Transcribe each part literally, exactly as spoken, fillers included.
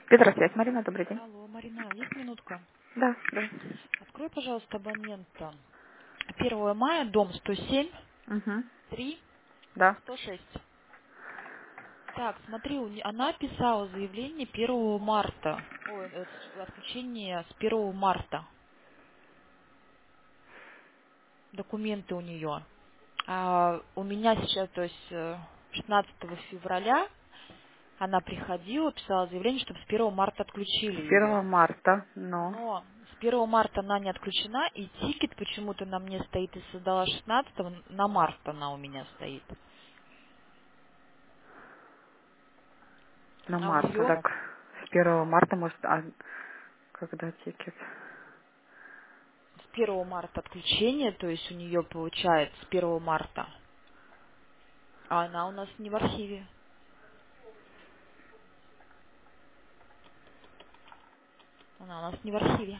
Петросвязь, Марина, добрый день. Алло, Марина, есть минутка? Да, да. Открой, пожалуйста, абонента. первого мая, дом сто семь, Угу. три, Да. сто шесть. Так, смотри, у не- она писала заявление первого марта. Ой, э, с- отключение с первого марта. Документы у нее. А у меня сейчас, то есть э, шестнадцатого февраля она приходила, писала заявление, чтобы с первого марта отключили С ее. первого марта, но Но с первого марта она не отключена, и тикет почему-то на мне стоит и создала шестнадцатого, на март она у меня стоит. на А у марта, нее так с первого марта, может, а когда тикет? с первого марта отключение, то есть у нее получается с первого марта, а она у нас не в архиве. Она у нас не в архиве.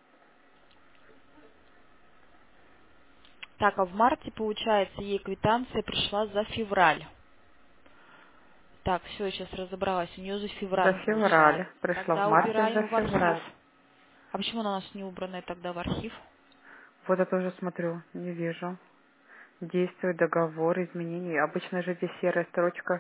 Так, а в марте, получается, ей квитанция пришла за февраль. Так, все, сейчас разобралась. У нее за За февраль февраль. получается. Пришла в Тогда марте за убираем в архив. февраль. А почему она у нас не убранная тогда в архив? Вот я тоже смотрю, не вижу. Действует договор, изменений. Обычно же здесь серая строчка.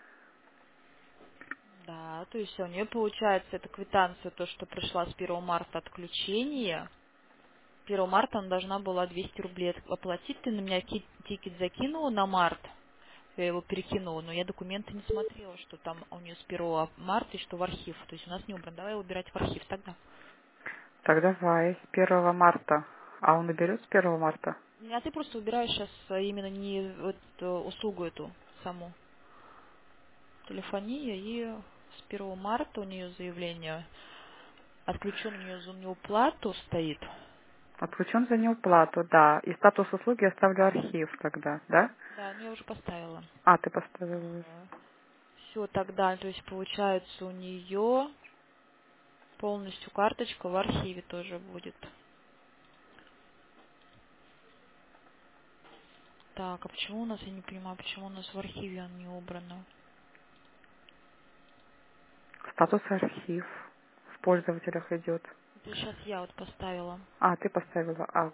Да, то есть у нее получается эта квитанция, то, что пришла с первого марта отключение. первого марта она должна была двести рублей от- оплатить. Ты на меня ки- тикет закинула на март. Я его перекинула, но я документы не смотрела, что там у нее с первого марта и что в архив. То есть у нас не убран. Давай убирать в архив тогда. Так, давай, с первого марта. А он уберет с первого марта? А ты просто убираешь сейчас именно не вот, э, услугу эту саму телефонию, и с первого марта у нее заявление отключен у нее за неуплату стоит. Отключен за неуплату, да. И статус услуги оставлю архив тогда, да? Да, ну я уже поставила. А, ты поставила. Все тогда, то есть получается у нее полностью карточка в архиве тоже будет. Так, а почему у нас, я не понимаю, почему у нас в архиве она не убрана? Статус архив. В пользователях идет. Это сейчас я вот поставила. А, ты поставила. А,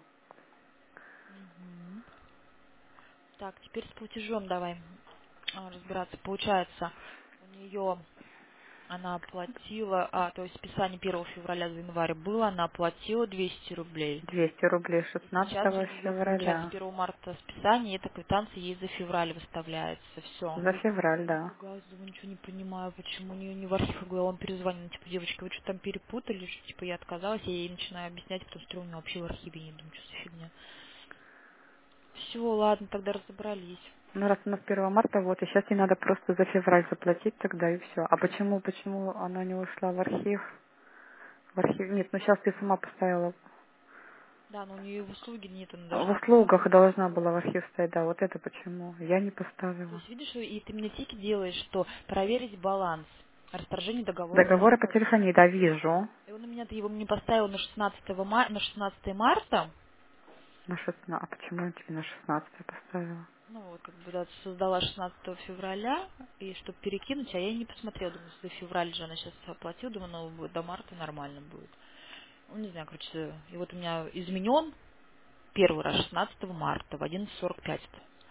Мгм. Так, теперь с платежом давай а, разбираться. Получается, у нее она оплатила, а, то есть списание первого февраля за январь было, она оплатила двести рублей. двести рублей И сейчас у шестнадцатого нее получается февраля. первого марта списание, и эта квитанция ей за февраль выставляется. Все. За февраль, Я да. испугалась, думаю, ничего не понимаю, почему у нее не в архив. Я говорю, он перезвонил, ну, типа, девочки, вы что там перепутали? Что, типа, я отказалась, я ей начинаю объяснять, потому что у нее вообще в архиве нет, думаю, что за фигня. Все, ладно, тогда разобрались. Ну, раз у нас первого марта, вот, и сейчас ей надо просто за февраль заплатить тогда, и все. А почему, почему она не ушла в архив? В архив, нет, ну сейчас ты сама поставила. Да, но у нее в услуге нет, она В должна была. услугах должна была в архив стоять, да, вот это почему. Я не То поставила. есть, видишь, и ты мне тики делаешь, что проверить баланс, расторжение договора по Договоры по телефону. телефонии, да, вижу. И он у меня его мне поставил на шестнадцатого ма- на шестнадцатого марта. На шестнадцатое. А почему я тебе на шестнадцатое поставила? Ну, вот как бы да, создала шестнадцатого февраля, и чтобы перекинуть, а я и не посмотрела, думаю, за февраль же она сейчас оплатила, думаю, ну, будет до марта нормально будет. Ну, не знаю, короче, и вот у меня изменен первый раз шестнадцатого марта в одиннадцать сорок пять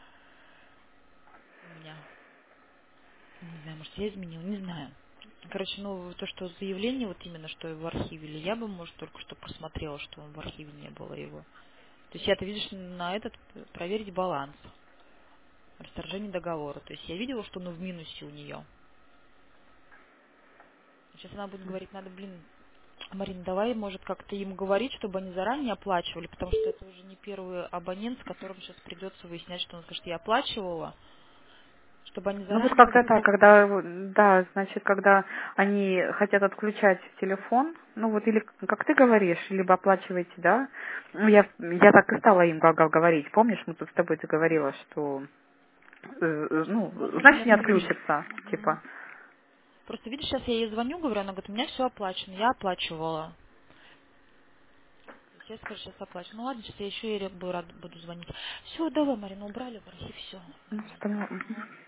у меня. Не знаю, может, я изменила, не знаю. Короче, ну, то, что заявление, вот именно, что в архиве, или я бы, может, только что просмотрела, что в архиве не было его. То есть я-то, видишь, на этот проверить баланс, расторжение договора. То есть я видела, что он в минусе у нее. Сейчас она будет говорить, надо, блин, Марина, давай, может, как-то им говорить, чтобы они заранее оплачивали, потому что это уже не первый абонент, с которым сейчас придется выяснять, что он скажет, я оплачивала, чтобы они Ну вот заранее как-то как-то так, ему... когда, да, значит, когда они хотят отключать телефон, ну вот или, как ты говоришь, либо оплачиваете, да, ну я, я так и стала им га- га- говорить, помнишь, мы тут с тобой ты говорила, что, э, э, ну, У нас значит не именно... отключится, Мгм. типа. Просто, видишь, сейчас я ей звоню, говорю, она говорит, у меня все оплачено, я оплачивала. То есть я скажу, сейчас оплачу. Ну ладно, сейчас я еще и буду, рад, буду звонить. Все, давай, Марина, убрали в архив, все, Ну, нормально. поняла. Мгм.